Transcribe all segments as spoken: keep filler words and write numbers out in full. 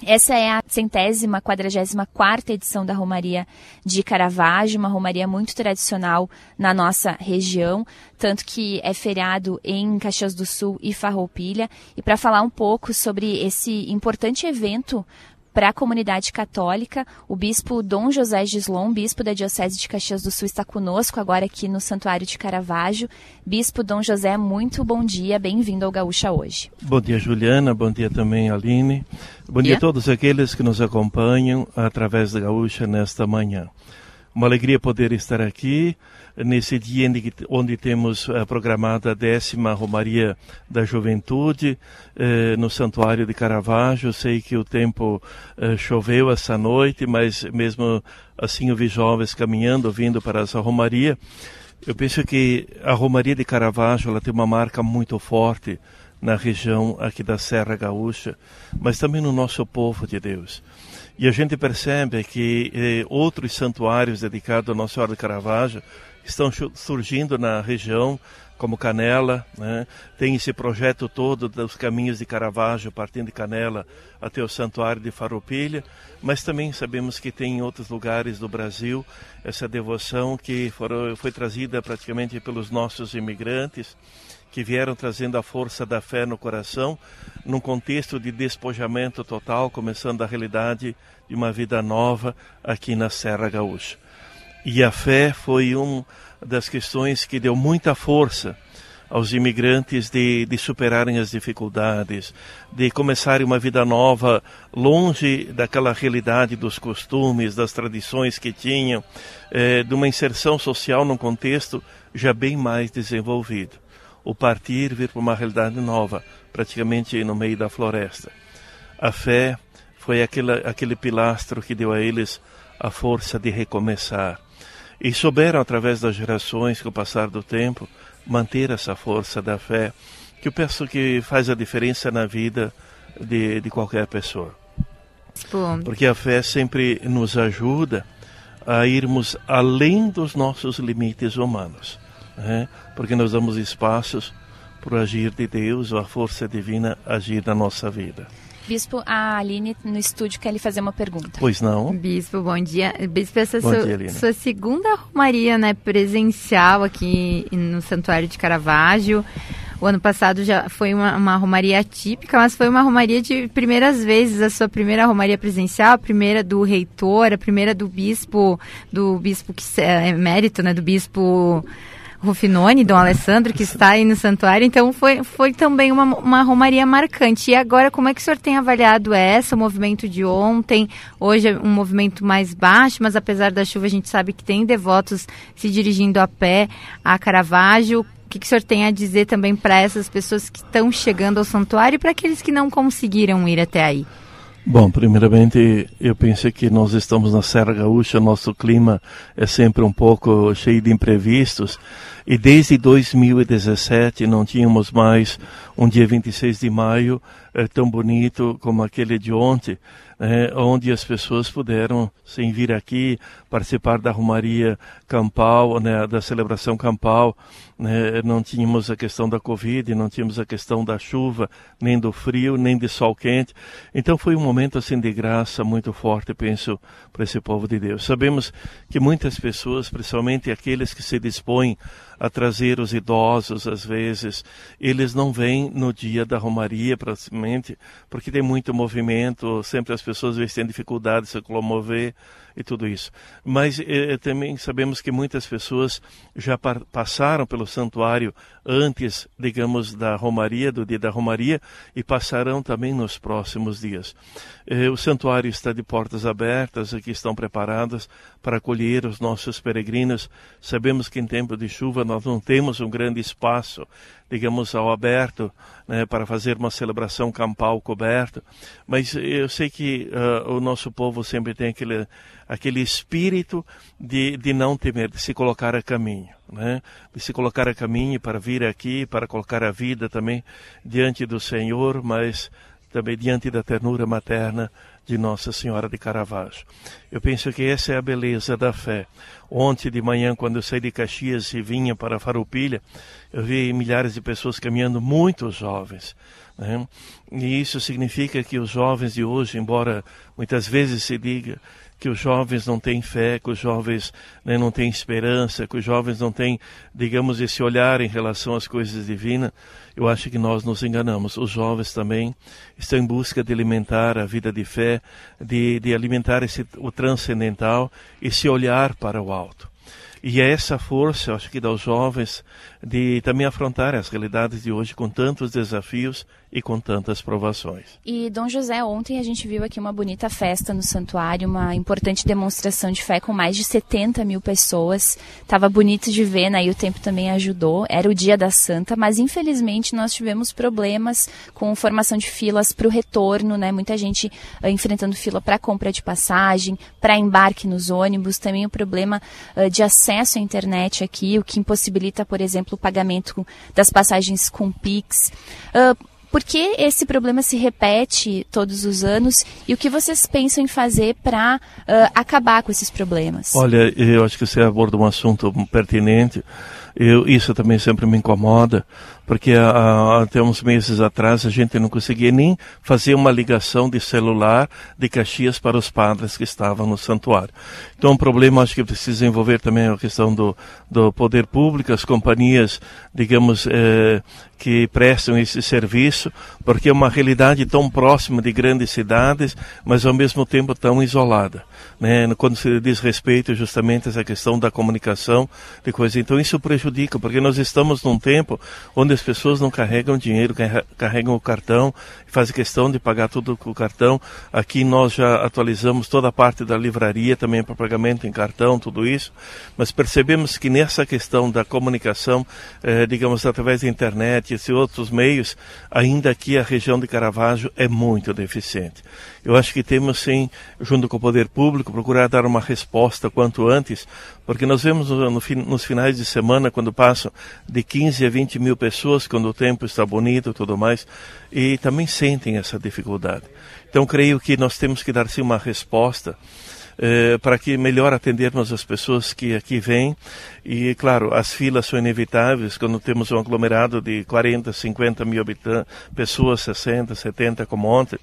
Essa é a centésima, quadragésima quarta edição da Romaria de Caravaggio, uma romaria muito tradicional na nossa região, tanto que é feriado em Caxias do Sul e Farroupilha. E para falar um pouco sobre esse importante evento para a comunidade católica, o bispo Dom José Gislon, bispo da Diocese de Caxias do Sul, está conosco agora aqui no Santuário de Caravaggio. Bispo Dom José, muito bom dia, bem-vindo ao Gaúcha Hoje. Bom dia, Juliana, bom dia também, Aline. Bom dia a todos aqueles que nos acompanham através da Gaúcha nesta manhã. Uma alegria poder estar aqui nesse dia onde temos uh, programada a décima Romaria da Juventude uh, no Santuário de Caravaggio. Sei que o tempo uh, choveu essa noite, mas mesmo assim eu vi jovens caminhando, vindo para essa Romaria. Eu penso que a Romaria de Caravaggio ela tem uma marca muito forte na região aqui da Serra Gaúcha, mas também no nosso povo de Deus. E a gente percebe que eh, outros santuários dedicados a Nossa Senhora de Caravaggio estão surgindo na região, como Canela, né? Tem esse projeto todo dos caminhos de Caravaggio, partindo de Canela até o Santuário de Farroupilha, mas também sabemos que tem em outros lugares do Brasil essa devoção que foram, foi trazida praticamente pelos nossos imigrantes, que vieram trazendo a força da fé no coração, num contexto de despojamento total, começando a realidade de uma vida nova aqui na Serra Gaúcha. E a fé foi uma das questões que deu muita força aos imigrantes de, de superarem as dificuldades, de começarem uma vida nova, longe daquela realidade dos costumes, das tradições que tinham, eh, de uma inserção social num contexto já bem mais desenvolvido. O partir vir para uma realidade nova, praticamente no meio da floresta. A fé foi aquele, aquele pilastro que deu a eles a força de recomeçar. E souberam, através das gerações, com o passar do tempo, manter essa força da fé, que eu penso que faz a diferença na vida de, de qualquer pessoa. Bom. Porque a fé sempre nos ajuda a irmos além dos nossos limites humanos. É, porque nós damos espaços para o agir de Deus, ou a força divina agir na nossa vida. Bispo, a Aline no estúdio quer lhe fazer uma pergunta. Pois não. Bispo, bom dia. Bispo, essa bom sua, dia, Aline. Sua segunda romaria, né, presencial aqui no Santuário de Caravaggio. O ano passado já foi uma, uma romaria atípica, mas foi uma romaria de primeiras vezes, a sua primeira romaria presencial, a primeira do reitor, a primeira do bispo, do bispo que é emérito, né, do bispo Rufinoni, Dom Alessandro, que está aí no santuário. Então foi, foi também uma, uma romaria marcante. E agora, como é que o senhor tem avaliado essa, o movimento de ontem? Hoje é um movimento mais baixo, mas apesar da chuva a gente sabe que tem devotos se dirigindo a pé a Caravaggio. O que, que o senhor tem a dizer também para essas pessoas que estão chegando ao santuário e para aqueles que não conseguiram ir até aí? Bom, primeiramente eu pensei que nós estamos na Serra Gaúcha, nosso clima é sempre um pouco cheio de imprevistos e desde dois mil e dezessete não tínhamos mais um dia vinte e seis de maio é, tão bonito como aquele de ontem, é, onde as pessoas puderam, sem vir aqui, participar da romaria campal, né, da celebração campal, né, não tínhamos a questão da Covid, não tínhamos a questão da chuva, nem do frio, nem de sol quente. Então foi um momento assim de graça muito forte, penso, para esse povo de Deus. Sabemos que muitas pessoas, principalmente aqueles que se dispõem a trazer os idosos, às vezes, eles não vêm no dia da romaria, praticamente, porque tem muito movimento, sempre as pessoas às vezes têm dificuldade de se locomover e tudo isso. Mas eh, também sabemos que muitas pessoas já par- passaram pelo santuário antes, digamos, da romaria, do dia da romaria, e passarão também nos próximos dias. Eh, o santuário está de portas abertas, aqui estão preparadas para acolher os nossos peregrinos. Sabemos que em tempo de chuva nós não temos um grande espaço, digamos, ao aberto, né, para fazer uma celebração campal coberta, mas eu sei que uh, o nosso povo sempre tem aquele, aquele espírito de, de não temer, de se colocar a caminho, né, de se colocar a caminho para vir aqui, para colocar a vida também diante do Senhor, mas também diante da ternura materna de Nossa Senhora de Caravaggio. Eu penso que essa é a beleza da fé. Ontem de manhã, quando eu saí de Caxias e vinha para Farroupilha, eu vi milhares de pessoas caminhando, muitos jovens, né? E isso significa que os jovens de hoje, embora muitas vezes se diga que os jovens não têm fé, que os jovens, né, não têm esperança, que os jovens não têm, digamos, esse olhar em relação às coisas divinas, eu acho que nós nos enganamos. Os jovens também estão em busca de alimentar a vida de fé, de, de alimentar esse, o transcendental, esse olhar para o alto. E é essa força, acho que, dá aos jovens de também afrontar as realidades de hoje com tantos desafios e com tantas provações. E, Dom José, ontem a gente viu aqui uma bonita festa no santuário, uma importante demonstração de fé com mais de setenta mil pessoas. Estava bonito de ver, né? E o tempo também ajudou. Era o dia da Santa, mas infelizmente nós tivemos problemas com formação de filas para o retorno, né? Muita gente uh, enfrentando fila para compra de passagem, para embarque nos ônibus, também o problema uh, de acesso à internet aqui, o que impossibilita, por exemplo, o pagamento das passagens com Pix. Uh, Por que esse problema se repete todos os anos e o que vocês pensam em fazer para uh, acabar com esses problemas? Olha, eu acho que você aborda um assunto pertinente. Eu, isso também sempre me incomoda, porque há, até uns meses atrás a gente não conseguia nem fazer uma ligação de celular de Caxias para os padres que estavam no santuário. Então, um problema, acho que precisa envolver também a questão do, do poder público, as companhias, digamos, eh, que prestam esse serviço, porque é uma realidade tão próxima de grandes cidades, mas ao mesmo tempo tão isolada, né? Quando se diz respeito justamente a essa questão da comunicação, de coisa. Então, isso prejudica, porque nós estamos num tempo onde as pessoas não carregam dinheiro, carregam o cartão, fazem questão de pagar tudo com o cartão. Aqui nós já atualizamos toda a parte da livraria também para pagamento em cartão, tudo isso, mas percebemos que nessa questão da comunicação, eh, digamos, através da internet e esses outros meios, ainda aqui a região de Caravaggio é muito deficiente. Eu acho que temos sim, junto com o poder público, procurar dar uma resposta quanto antes, porque nós vemos no, no, nos finais de semana, quando passam de quinze a vinte mil pessoas, quando o tempo está bonito e tudo mais, e também sentem essa dificuldade. Então, creio que nós temos que dar sim uma resposta eh, para que melhor atendermos as pessoas que aqui vêm. E, claro, as filas são inevitáveis quando temos um aglomerado de quarenta, cinquenta mil habitantes, pessoas, sessenta, setenta, como ontem.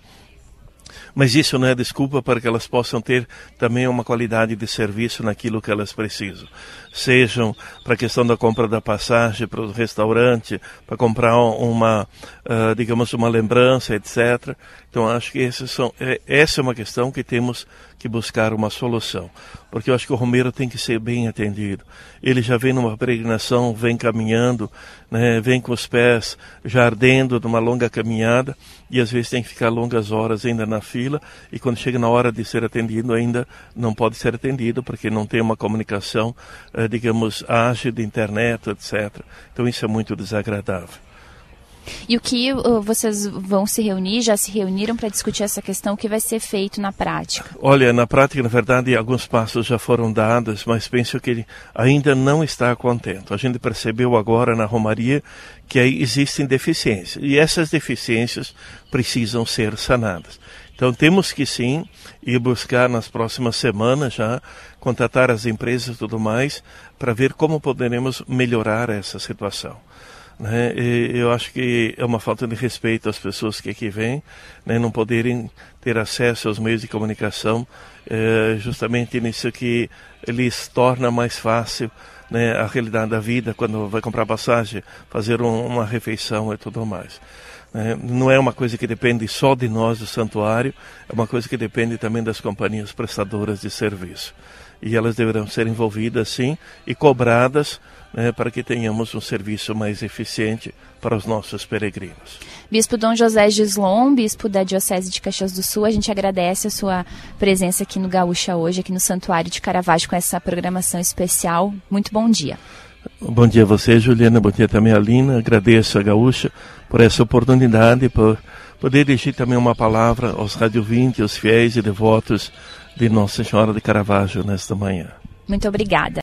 Mas isso não é desculpa para que elas possam ter também uma qualidade de serviço naquilo que elas precisam. Sejam para a questão da compra da passagem para o restaurante, para comprar uma, uh, digamos, uma lembrança, etcétera. Então, acho que esses são, é, essa é uma questão que temos que buscar uma solução. Porque eu acho que o romeiro tem que ser bem atendido. Ele já vem numa peregrinação, vem caminhando, né, vem com os pés já ardendo numa longa caminhada, e às vezes tem que ficar longas horas ainda na fila, e quando chega na hora de ser atendido ainda não pode ser atendido, porque não tem uma comunicação, eh, digamos, ágil de internet, etcétera. Então isso é muito desagradável. E o que uh, vocês vão se reunir, já se reuniram para discutir essa questão, o que vai ser feito na prática? Olha, na prática, na verdade, alguns passos já foram dados, mas penso que ele ainda não está contente. A gente percebeu agora na Romaria que aí existem deficiências, e essas deficiências precisam ser sanadas. Então temos que sim ir buscar nas próximas semanas já, contatar as empresas e tudo mais, para ver como poderemos melhorar essa situação. Né? E eu acho que é uma falta de respeito às pessoas que aqui vêm, né? Não poderem ter acesso aos meios de comunicação, é justamente nisso que lhes torna mais fácil, né, a realidade da vida, quando vai comprar passagem, fazer um, uma refeição e tudo mais. É, não é uma coisa que depende só de nós do santuário, é uma coisa que depende também das companhias prestadoras de serviço. E elas deverão ser envolvidas, sim, e cobradas, né, para que tenhamos um serviço mais eficiente para os nossos peregrinos. Bispo Dom José Gislon, bispo da Diocese de Caxias do Sul, a gente agradece a sua presença aqui no Gaúcha hoje, aqui no Santuário de Caravaggio, com essa programação especial. Muito bom dia. Bom dia a você, Juliana, bom dia também a Lina. Agradeço a Gaúcha por essa oportunidade, por poder dirigir também uma palavra aos radiovintes, aos fiéis e devotos de Nossa Senhora de Caravaggio nesta manhã. Muito obrigada.